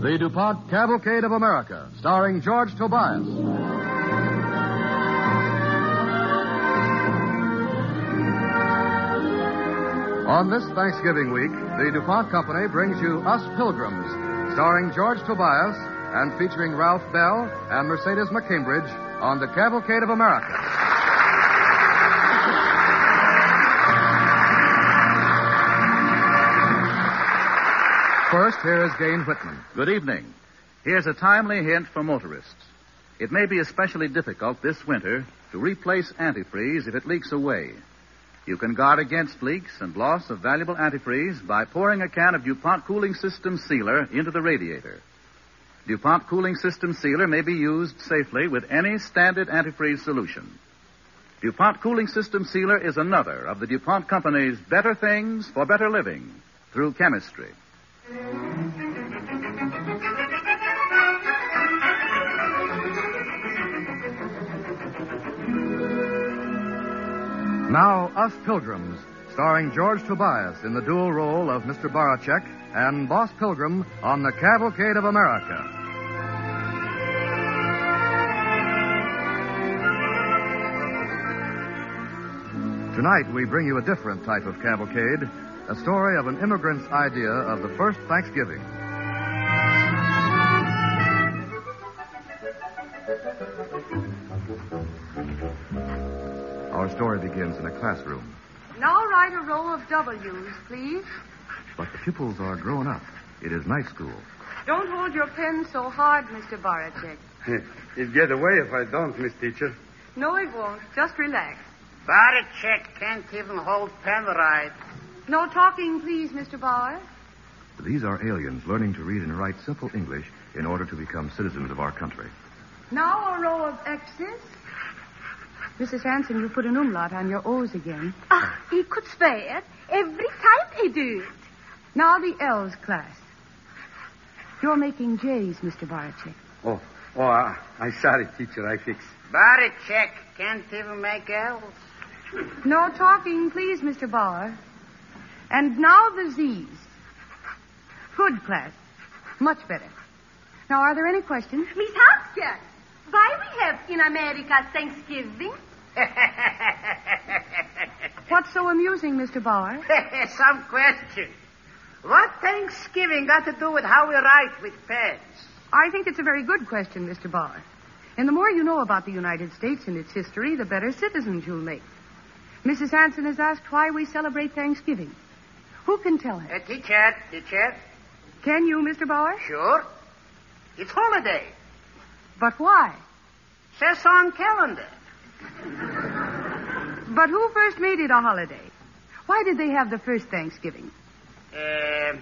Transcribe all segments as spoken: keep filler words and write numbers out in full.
The DuPont Cavalcade of America, starring George Tobias. On this Thanksgiving week, the DuPont Company brings you Us Pilgrims, starring George Tobias and featuring Ralph Bell and Mercedes McCambridge on the Cavalcade of America. First, here is Gane Whitman. Good evening. Here's a timely hint for motorists. It may be especially difficult this winter to replace antifreeze if it leaks away. You can guard against leaks and loss of valuable antifreeze by pouring a can of DuPont Cooling System Sealer into the radiator. DuPont Cooling System Sealer may be used safely with any standard antifreeze solution. DuPont Cooling System Sealer is another of the DuPont Company's better things for better living through chemistry. Now, Us Pilgrims, starring George Tobias in the dual role of Mister Barachek and Boss Pilgrim on the Cavalcade of America. Tonight, we bring you a different type of cavalcade, a story of an immigrant's idea of the first Thanksgiving. Our story begins in a classroom. Now write a row of W's, please. But the pupils are grown up. It is night school. Don't hold your pen so hard, Mister Barachek. It'll get away if I don't, Miss Teacher. No, it won't. Just relax. Barachek can't even hold pen right. No talking, please, Mister Bauer. These are aliens learning to read and write simple English in order to become citizens of our country. Now a row of X's. Missus Hanson, you put an umlaut on your O's again. Ah, he could swear every time he do it. Now the L's, class. You're making J's, Mister Barachek. Oh, oh, uh, I'm sorry, teacher. I fix. Barachek can't even make L's. No talking, please, Mister Bauer. And now the Z's. Good, class. Much better. Now, are there any questions? Miss Hopkins, why we have in America Thanksgiving? What's so amusing, Mister Bauer? Some question. What Thanksgiving got to do with how we write with pens? I think it's a very good question, Mister Bauer. And the more you know about the United States and its history, the better citizens you'll make. Missus Hanson has asked why we celebrate Thanksgiving. Who can tell her? Uh, teacher, teacher. Can you, Mister Bauer? Sure. It's holiday. But why? Says on calendar. But who first made it a holiday? Why did they have the first Thanksgiving? Uh,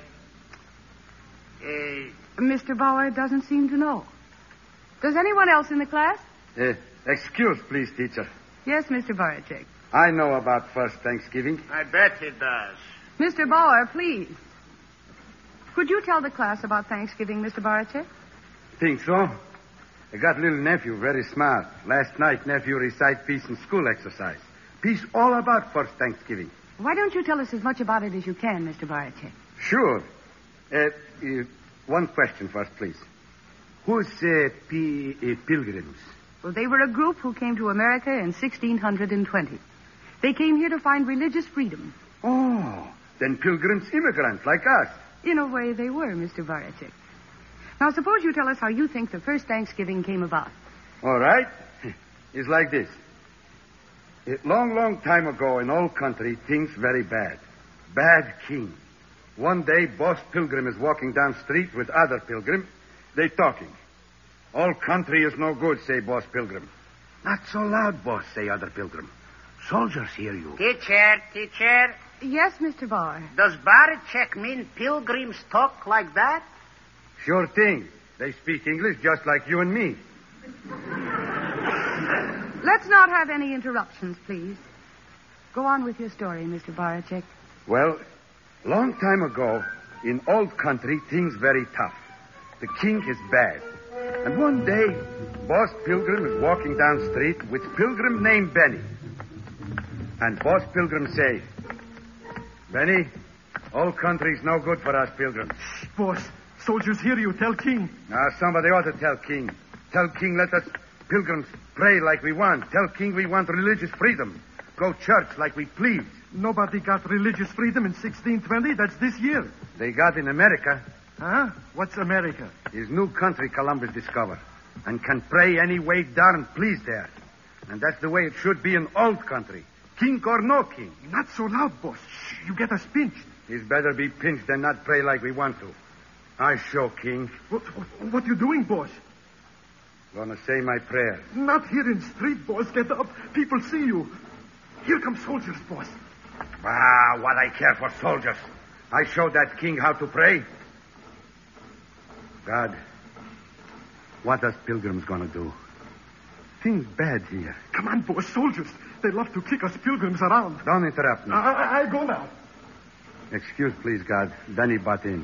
uh, Mister Bauer doesn't seem to know. Does anyone else in the class? Uh, excuse, please, teacher. Yes, Mister Barachek. I know about first Thanksgiving. I bet he does. Mister Bauer, please. Could you tell the class about Thanksgiving, Mister Barachek? Think so? I got little nephew, very smart. Last night, nephew recite piece in school exercise. Piece all about first Thanksgiving. Why don't you tell us as much about it as you can, Mister Barachek? Sure. Uh, uh, one question first, please. Who's uh, P- uh, pilgrims? Well, they were a group who came to America in sixteen twenty. They came here to find religious freedom. Oh, then pilgrims immigrants like us. In a way, they were, Mister Barachek. Now, suppose you tell us how you think the first Thanksgiving came about. All right. It's like this. A long, long time ago in old country, things very bad. Bad king. One day, Boss Pilgrim is walking down street with other pilgrim. They talking. All country is no good, say Boss Pilgrim. Not so loud, boss, say other pilgrim. Soldiers hear you. Teacher, teacher. Yes, Mister Bauer. Does Barachek mean pilgrims talk like that? Sure thing. They speak English just like you and me. Let's not have any interruptions, please. Go on with your story, Mister Barachek. Well, long time ago, in old country, things very tough. The king is bad. And one day, Boss Pilgrim is walking down street with pilgrim named Benny. And Boss Pilgrim say, Benny, old country's no good for us pilgrims. Boss, Soldiers, hear you. Tell King. Now, somebody ought to tell King. Tell King let us pilgrims pray like we want. Tell King we want religious freedom. Go church like we please. Nobody got religious freedom in sixteen twenty. That's this year. They got in America. Huh? What's America? His new country Columbus discovered. And can pray any way darn please there. And that's the way it should be in old country. King or no king. Not so loud, boss. Shh, you get us pinched. He's better be pinched than not pray like we want to. I show, King. What, what you doing, boss? Gonna say my prayers. Not here in street, boss. Get up. People see you. Here come soldiers, boss. Ah, what I care for soldiers. I showed that king how to pray. God, what us pilgrims gonna do? Things bad here. Come on, boss. Soldiers. They love to kick us pilgrims around. Don't interrupt me. I, I, I go now. Excuse, please, God. Then he butt in.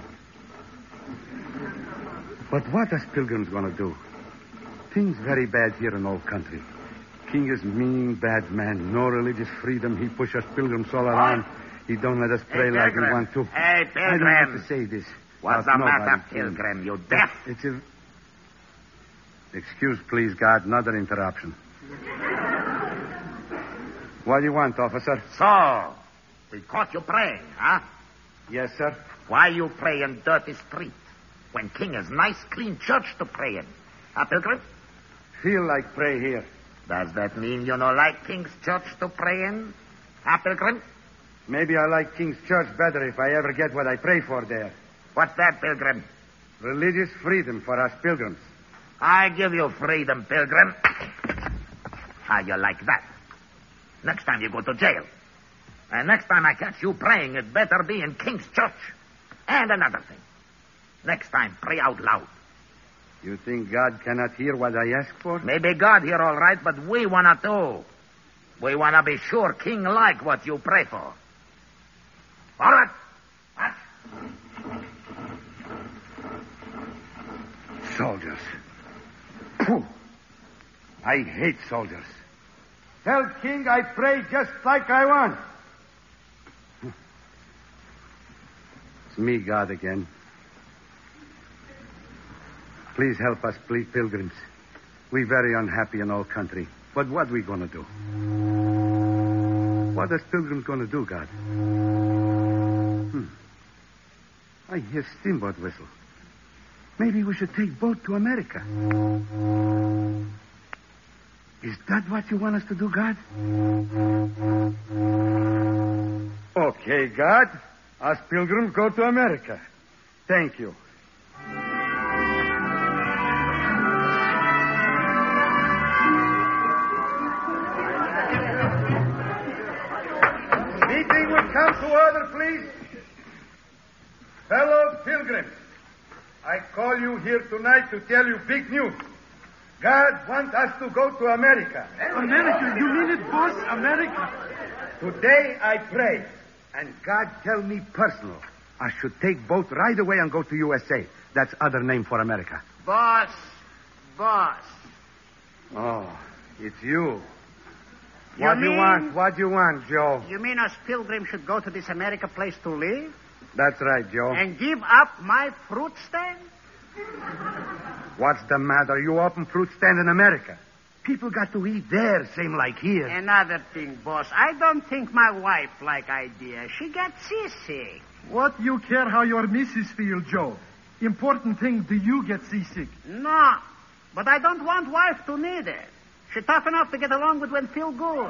But what us pilgrims gonna do? Things very bad here in old country. King is mean, bad man. No religious freedom. He push us pilgrims all around. He don't let us pray Hey, like we Pilgrim. want to. Hey, I Pilgrim. don't have to say this. What's About the matter, nobody, King. Pilgrim? You deaf? It's a... Excuse, please, God. Another interruption. What do you want, officer? So, we caught you praying, huh? Yes, sir. Why you pray in dirty street when King is nice, clean church to pray in? Huh, Pilgrim? Feel like pray here. Does that mean you don't like King's church to pray in? Huh, Pilgrim? Maybe I like King's church better if I ever get what I pray for there. What's that, Pilgrim? Religious freedom for us pilgrims. I give you freedom, Pilgrim. How you like that? Next time you go to jail. And next time I catch you praying, it better be in King's church. And another thing. Next time, pray out loud. You think God cannot hear what I ask for? Maybe God here all right, but we wanna too. We wanna be sure King like what you pray for. All right. What? Soldiers. Pooh. I hate soldiers. Tell King I pray just like I want. It's me, God, again. Please help us, please, pilgrims. We very unhappy in old country. But what we gonna do? What is pilgrims gonna do, God? Hmm. I hear steamboat whistle. Maybe we should take boat to America. Is that what you want us to do, God? Okay, God. Us pilgrims go to America. Thank you. Meeting will come to order, please. Fellow pilgrims, I call you here tonight to tell you big news. God wants us to go to America. America? You mean it, boss? America? Today I pray, and God tell me personal, I should take boat right away and go to U S A. That's other name for America. Boss. Boss. Oh, it's you. You What do you mean- want? What do you want, Joe? You mean us pilgrims should go to this America place to live? That's right, Joe. And give up my fruit stand? What's the matter? You open fruit stand in America. People got to eat there, same like here. Another thing, boss. I don't think my wife like idea. She got seasick. What you care how your missus feel, Joe? Important thing, do you get seasick? No, but I don't want wife to need it. She tough enough to get along with when feel good.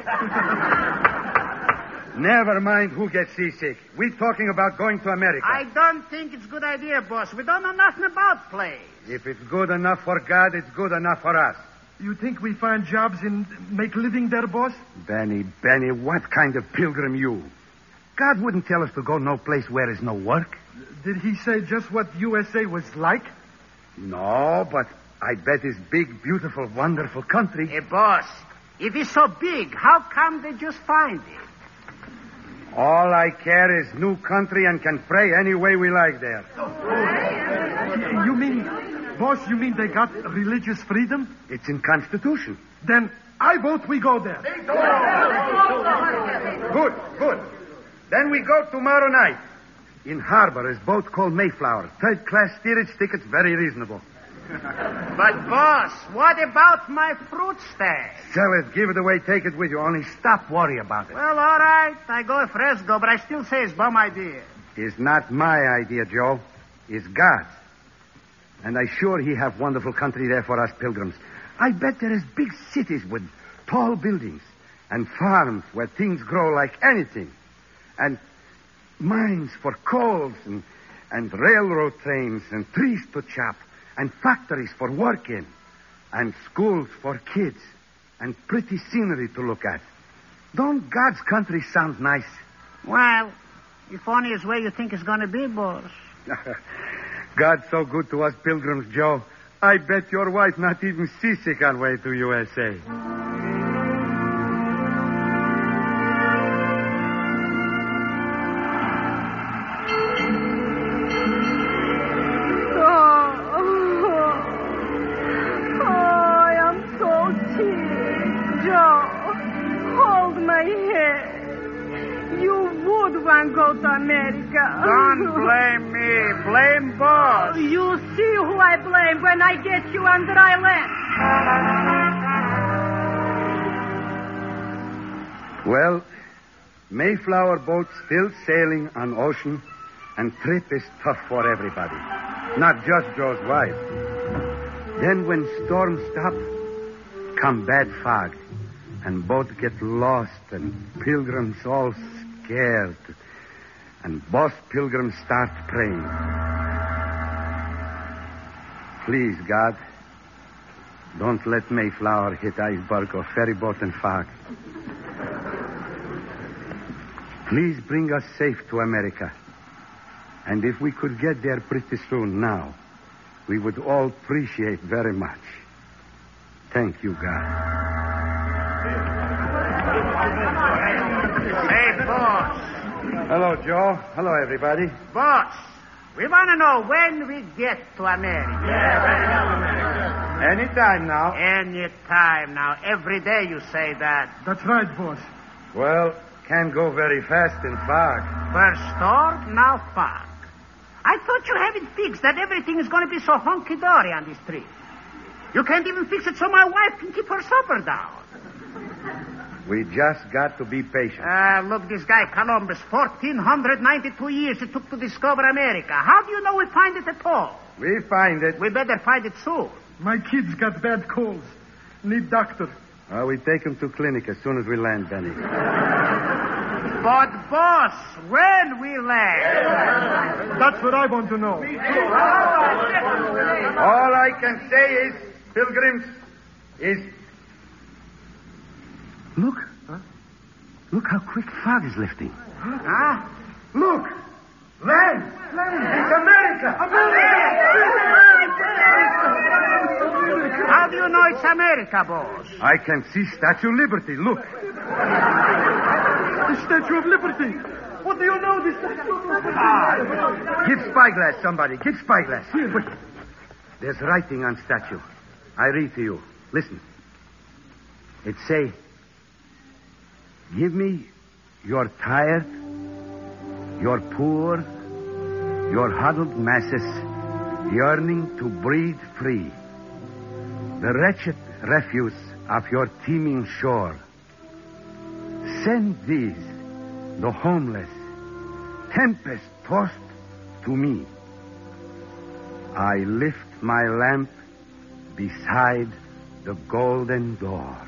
Never mind who gets seasick. We're talking about going to America. I don't think it's good idea, boss. We don't know nothing about place. If it's good enough for God, it's good enough for us. You think we find jobs and make living there, boss? Benny, Benny, what kind of pilgrim you? God wouldn't tell us to go no place where there's no work. Did he say just what U S A was like? No, but I bet it's big, beautiful, wonderful country. Hey, boss, if it's so big, how come they just find it? All I care is new country and can pray any way we like there. You mean, boss, you mean they got religious freedom? It's in Constitution. Then I vote we go there. Good, good. Then we go tomorrow night. In harbor is boat called Mayflower. Third-class steerage tickets, very reasonable. But, boss, what about my fruit stand? Sell it, give it away, take it with you. Only stop worry about it. Well, all right. I go Fresco, but I still say it's bum idea. It's not my idea, Joe. It's God's. And I sure he have wonderful country there for us pilgrims. I bet there is big cities with tall buildings and farms where things grow like anything. And mines for coals and, and railroad trains and trees to chop and factories for work in and schools for kids and pretty scenery to look at. Don't God's country sound nice? Well, if only is where you think it's going to be, boss. God's so good to us pilgrims, Joe. I bet your wife not even seasick on way to U S A. Go to America. Don't blame me. Blame boss. You see who I blame when I get you on dry land. Well, Mayflower boat still sailing on ocean, and trip is tough for everybody. Not just Joe's wife. Then when storms stop, come bad fog, and boat get lost, and pilgrims all scared. And Boss Pilgrim starts praying. Please, God, don't let Mayflower hit iceberg or ferryboat and fog. Please bring us safe to America. And if we could get there pretty soon now, we would all appreciate very much. Thank you, God. Hey, boss. Hello, Joe. Hello, everybody. Boss, we want to know when we get to America. Yeah, any time now. Any time now. Every day you say that. That's right, boss. Well, can't go very fast in fog. First storm, now fog. I thought you have it fixed that everything is going to be so hunky-dory on this trip. You can't even fix it so my wife can keep her supper down. We just got to be patient. Ah, uh, look, this guy Columbus, fourteen ninety-two years it took to discover America. How do you know we find it at all? We find it. We better find it soon. My kids got bad colds. Need doctor. Uh, we take them to clinic as soon as we land, Benny. But, boss, when we land? That's what I want to know. All I can say is, pilgrims, is... Look. Huh? Look how quick fog is lifting. Huh? Ah? Look. Land. Land. It's America. America. How do you know it's America, boss? I can see Statue of Liberty. Look. The Statue of Liberty. What do you know, the Statue of Liberty? Ah. Give spyglass, somebody. Give spyglass. Here. Quick. There's writing on statue. I read to you. Listen. It say... Give me your tired, your poor, your huddled masses yearning to breathe free. The wretched refuse of your teeming shore. Send these, the homeless, tempest-tossed, to me. I lift my lamp beside the golden door.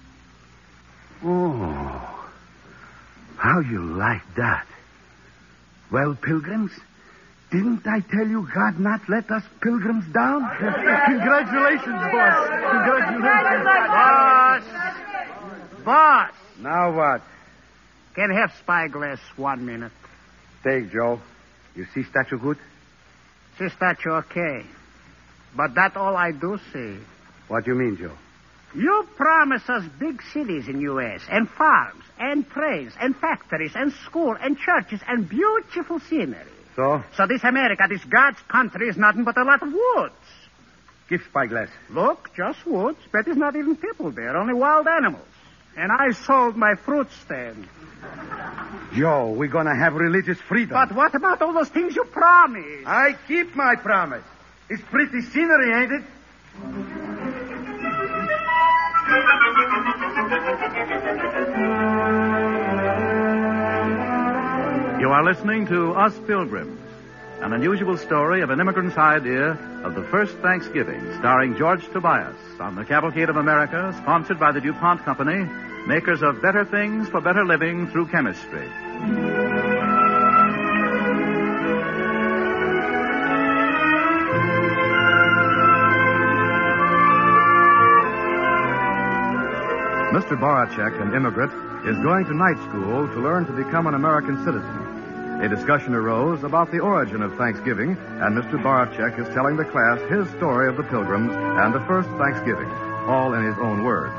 Oh, how you like that? Well, pilgrims, didn't I tell you God not let us pilgrims down? Congratulations, boss. Congratulations. Boss. Boss. Now what? Can I have spyglass one minute? Take, Joe. You see statue good? See statue okay. But that all I do see. What do you mean, Joe? You promise us big cities in U S and farms and trains and factories and schools and churches and beautiful scenery. So? So this America, this God's country, is nothing but a lot of woods. Give spyglass. Look, just woods, but there's not even people there, only wild animals. And I sold my fruit stand. Joe, we're going to have religious freedom. But what about all those things you promised? I keep my promise. It's pretty scenery, ain't it? You are listening to Us Pilgrims, an unusual story of an immigrant's idea of the first Thanksgiving, starring George Tobias on the Cavalcade of America, sponsored by the DuPont Company, makers of better things for better living through chemistry. Mister Baracek, an immigrant, is going to night school to learn to become an American citizen. A discussion arose about the origin of Thanksgiving, and Mister Baracek is telling the class his story of the Pilgrims and the first Thanksgiving, all in his own words.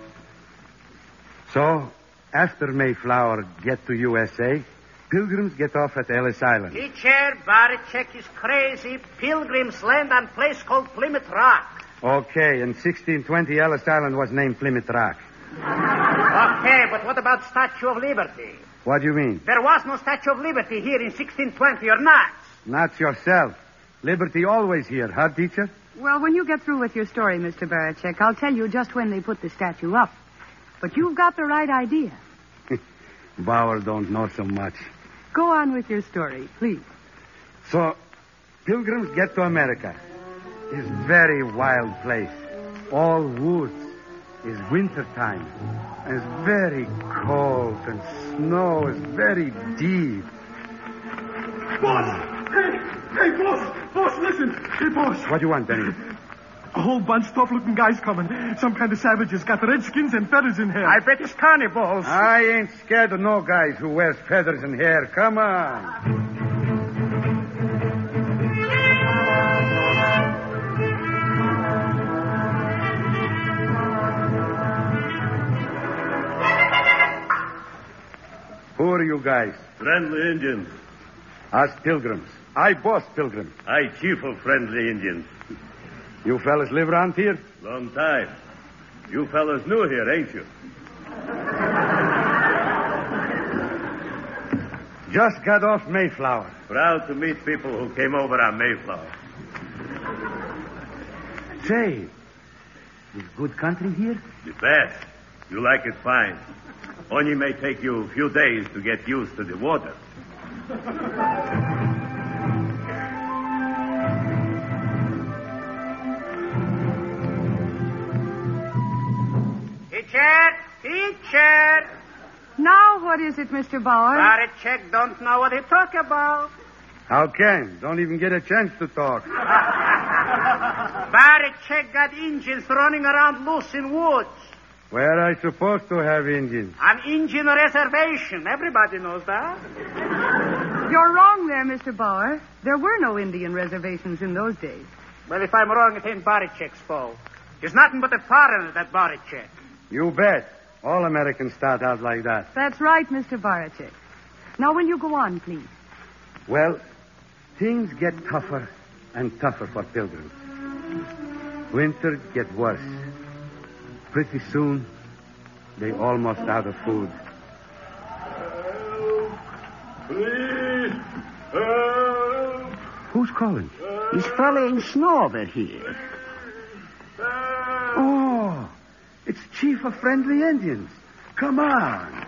So, after Mayflower get to U S A, Pilgrims get off at Ellis Island. Teacher, Baracek is crazy. Pilgrims land on a place called Plymouth Rock. Okay, in sixteen twenty, Ellis Island was named Plymouth Rock. Okay, but what about Statue of Liberty? What do you mean? There was no Statue of Liberty here in sixteen twenty, or not? Not yourself. Liberty always here, huh, teacher? Well, when you get through with your story, Mister Baracek, I'll tell you just when they put the statue up. But you've got the right idea. Bauer don't know so much. Go on with your story, please. So, Pilgrims get to America. It's very wild place. All woods. It's winter time. And it's very cold, and snow is very deep. Boss! Hey, hey, boss! Boss, listen! Hey, boss! What do you want, Benny? A whole bunch of tough-looking guys coming. Some kind of savages. Got red skins and feathers in hair. I bet it's cannibals. I ain't scared of no guys who wears feathers and hair. Come on. Who are you guys? Friendly Indians. Us Pilgrims. I boss Pilgrim. I chief of friendly Indians. You fellas live around here? Long time. You fellas new here, ain't you? Just got off Mayflower. Proud to meet people who came over on Mayflower. Say, is good country here? The best. You like it fine. Only may take you a few days to get used to the water. Teacher! Teacher! Now, what is it, Mister Bauer? Baracek don't know what he talk about. How can? Don't even get a chance to talk. Baracek got Indians running around loose in woods. Where are I supposed to have Indians? An Indian reservation. Everybody knows that. You're wrong there, Mister Bauer. There were no Indian reservations in those days. Well, if I'm wrong, it ain't Baracek's fault. He's nothing but a foreigner, that Baracek. You bet. All Americans start out like that. That's right, Mister Baracek. Now, will you go on, please? Well, things get tougher and tougher for Pilgrims. Winter get worse. Pretty soon, they almost out of food. Please, help. Who's calling? He's following snow over here. Oh, it's Chief of Friendly Indians. Come on.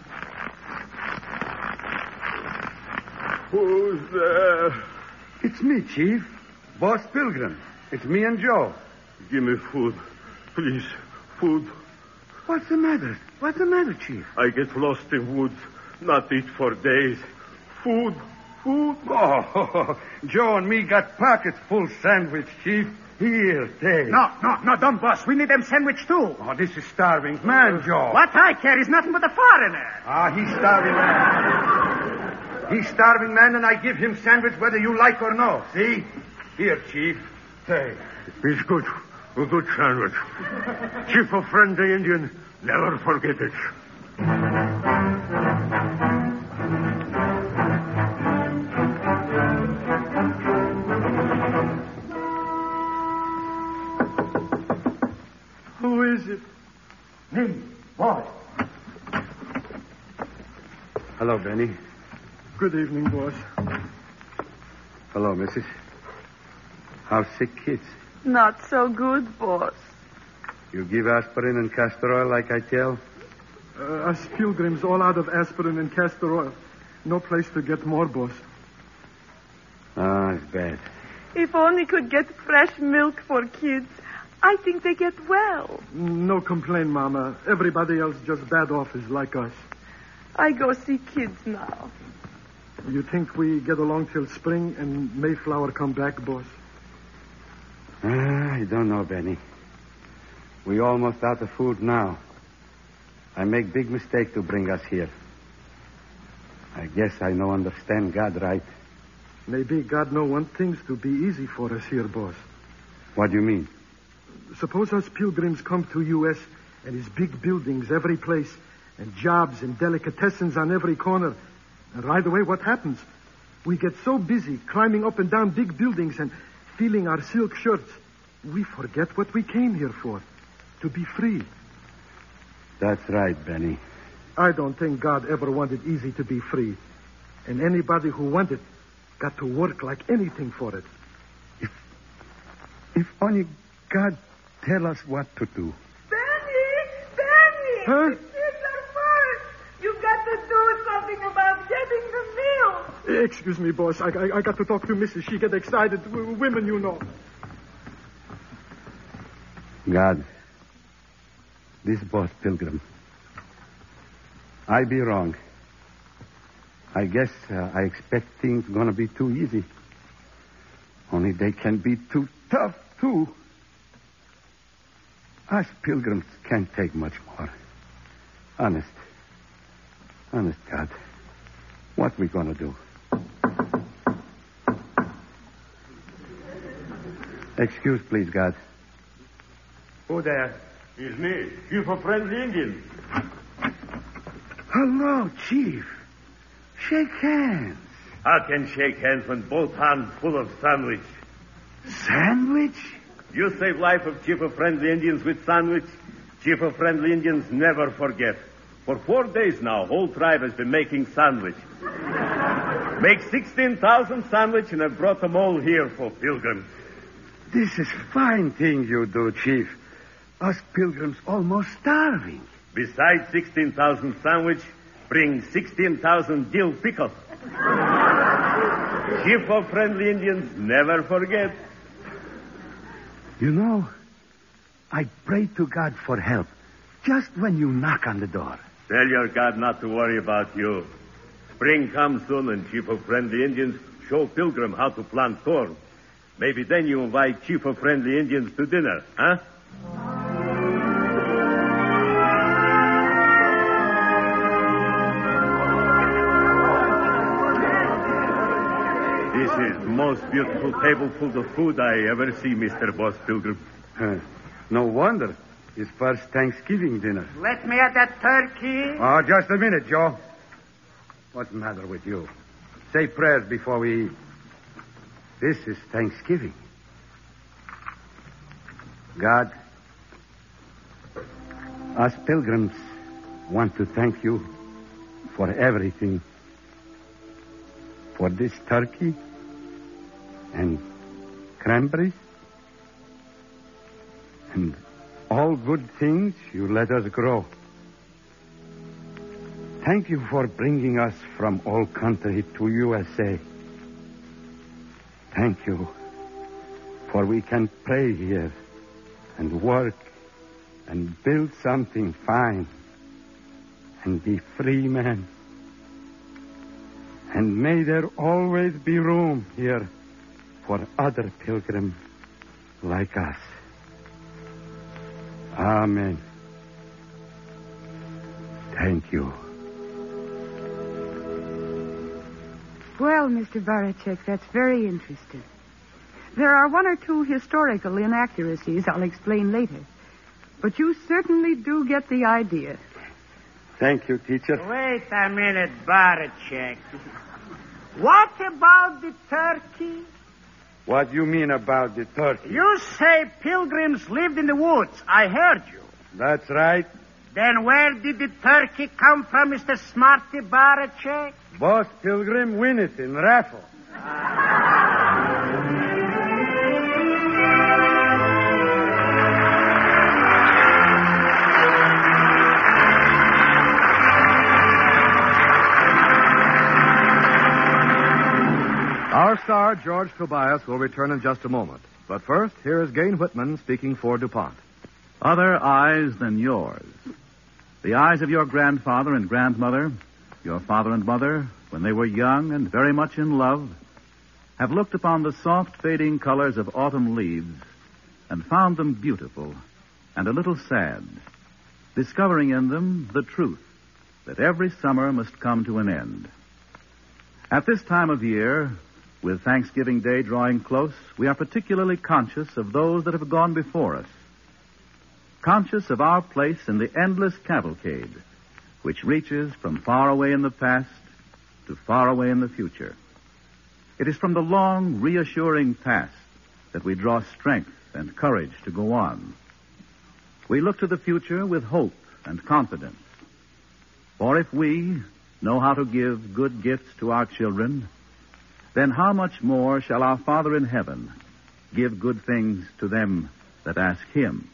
Who's there? It's me, Chief. Boss Pilgrim. It's me and Joe. Give me food. Please, food. What's the matter? What's the matter, Chief? I get lost in woods. Not eat for days. Food. Food. Oh, Joe and me got pockets full sandwich, Chief. Here, take. No, no, no, don't, boss. We need them sandwich, too. Oh, this is starving man, Joe. What I care is nothing but a foreigner. Ah, he's starving man. He's starving man, and I give him sandwich whether you like or no. See? Here, Chief. Take. It's good. A good sandwich. Chief of Friendly Indian, never forget it. Who is it? Me, boy. Hello, Benny. Good evening, boss. Hello, missus. How's sick kids? Not so good, boss. You give aspirin and castor oil like I tell? Uh, us pilgrims all out of aspirin and castor oil. No place to get more, boss. Ah, it's bad. If only could get fresh milk for kids. I think they get well. No complaint, Mama. Everybody else just bad offers like us. I go see kids now. You think we get along till spring and Mayflower come back, boss? Ah, I don't know, Benny. We almost out of food now. I make big mistake to bring us here. I guess I no understand God right. Maybe God no want things to be easy for us here, boss. What do you mean? Suppose us pilgrims come to U S and his big buildings every place and jobs and delicatessens on every corner. And right away, what happens? We get so busy climbing up and down big buildings and feeling our silk shirts, we forget what we came here for, to be free. That's right, Benny. I don't think God ever wanted easy to be free. And anybody who wanted got to work like anything for it. If, if only God tell us what to do. Benny! Benny! Huh? It's our first. You've got to do something about getting the meal. Excuse me, boss. I, I, I got to talk to Missus She get excited. W- women, you know. God, this boss Pilgrim, I be wrong. I guess uh, I expect things gonna be too easy. Only they can be too tough, too. Us pilgrims can't take much more. Honest. Honest, God. What we gonna do? Excuse, please, God. Who there? It's me, Chief of Friendly Indians. Hello, Chief. Shake hands. I can shake hands when both hands full of sandwich. Sandwich? You save life of Chief of Friendly Indians with sandwich. Chief of Friendly Indians never forget. For four days now, whole tribe has been making sandwich. Make sixteen thousand sandwich, and I've brought them all here for pilgrims. This is fine thing you do, Chief. Us pilgrims almost starving. Besides sixteen thousand sandwich, bring sixteen thousand dill pickle. Chief of Friendly Indians never forget. You know, I pray to God for help just when you knock on the door. Tell your God not to worry about you. Spring comes soon, and Chief of Friendly Indians show Pilgrim how to plant corn. Maybe then you invite Chief of Friendly Indians to dinner, huh? This is the most beautiful table full of food I ever see, Mister Boss Pilgrim. Huh. No wonder. His first Thanksgiving dinner. Let me at that turkey. Oh, just a minute, Joe. What's the matter with you? Say prayers before we eat. This is Thanksgiving. God, us pilgrims want to thank you for everything. For this turkey and cranberries and all good things you let us grow. Thank you for bringing us from all country to U S A. Thank you for we can pray here and work and build something fine and be free men. And may there always be room here for other pilgrims like us. Amen. Thank you. Well, Mister Barachek, that's very interesting. There are one or two historical inaccuracies I'll explain later. But you certainly do get the idea. Thank you, teacher. Wait a minute, Barachek. What about the turkey? What do you mean about the turkey? You say pilgrims lived in the woods. I heard you. That's right. Then where did the turkey come from, Mister Smarty Baracek? Boss Pilgrim win it in raffle. Our star, George Tobias, will return in just a moment. But first, here is Gain Whitman speaking for DuPont. Other eyes than yours. The eyes of your grandfather and grandmother, your father and mother, when they were young and very much in love, have looked upon the soft fading colors of autumn leaves and found them beautiful and a little sad, discovering in them the truth that every summer must come to an end. At this time of year, with Thanksgiving Day drawing close, we are particularly conscious of those that have gone before us, conscious of our place in the endless cavalcade, which reaches from far away in the past to far away in the future. It is from the long, reassuring past that we draw strength and courage to go on. We look to the future with hope and confidence. For if we know how to give good gifts to our children, then how much more shall our Father in heaven give good things to them that ask him?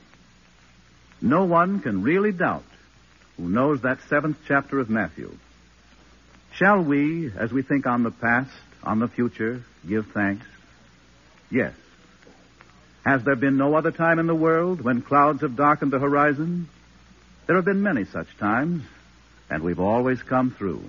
No one can really doubt who knows that seventh chapter of Matthew. Shall we, as we think on the past, on the future, give thanks? Yes. Has there been no other time in the world when clouds have darkened the horizon? There have been many such times, and we've always come through.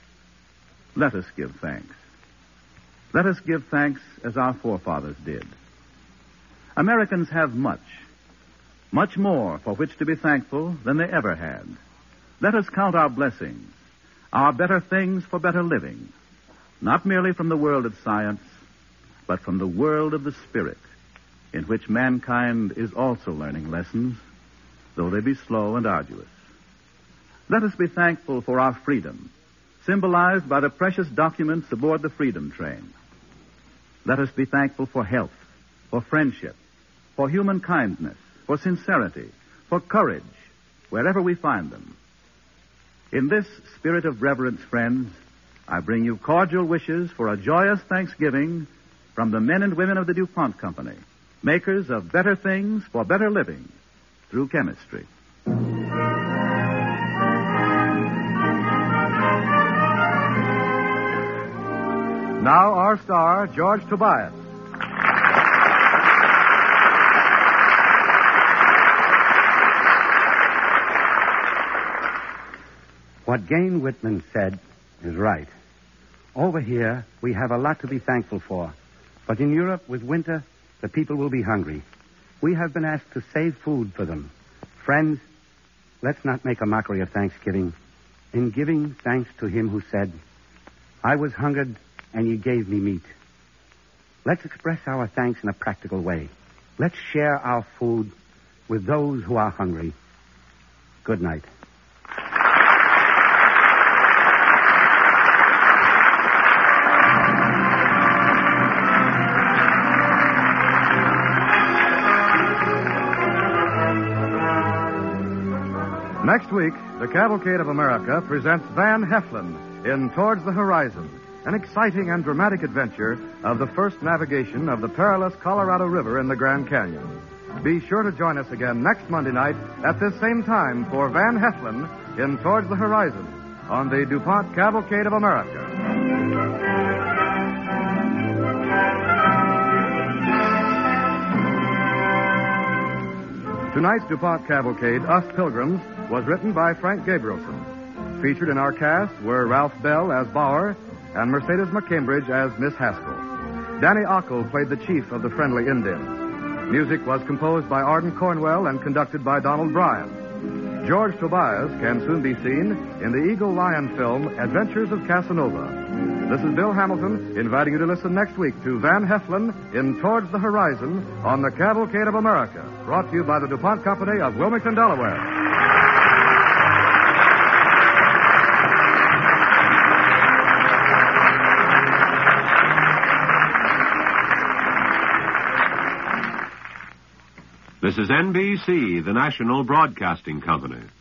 Let us give thanks. Let us give thanks as our forefathers did. Americans have much, much more for which to be thankful than they ever had. Let us count our blessings, our better things for better living, not merely from the world of science, but from the world of the spirit, in which mankind is also learning lessons, though they be slow and arduous. Let us be thankful for our freedom, symbolized by the precious documents aboard the Freedom Train. Let us be thankful for health, for friendship, for human kindness, for sincerity, for courage, wherever we find them. In this spirit of reverence, friends, I bring you cordial wishes for a joyous Thanksgiving from the men and women of the DuPont Company, makers of better things for better living through chemistry. Now our star, George Tobias. What Gain Whitman said is right. Over here, we have a lot to be thankful for. But in Europe, with winter, the people will be hungry. We have been asked to save food for them. Friends, let's not make a mockery of Thanksgiving. In giving thanks to him who said, I was hungered, and ye gave me meat. Let's express our thanks in a practical way. Let's share our food with those who are hungry. Good night. Next week, the Cavalcade of America presents Van Heflin in Towards the Horizon, an exciting and dramatic adventure of the first navigation of the perilous Colorado River in the Grand Canyon. Be sure to join us again next Monday night at this same time for Van Heflin in Towards the Horizon on the DuPont Cavalcade of America. Tonight's DuPont Cavalcade, Us Pilgrims, was written by Frank Gabrielson. Featured in our cast were Ralph Bell as Bauer and Mercedes McCambridge as Miss Haskell. Danny Ockel played the chief of the Friendly Indians. Music was composed by Arden Cornwell and conducted by Donald Bryan. George Tobias can soon be seen in the Eagle Lion film Adventures of Casanova. This is Bill Hamilton inviting you to listen next week to Van Heflin in Towards the Horizon on the Cavalcade of America, brought to you by the DuPont Company of Wilmington, Delaware. This is N B C, the national broadcasting company.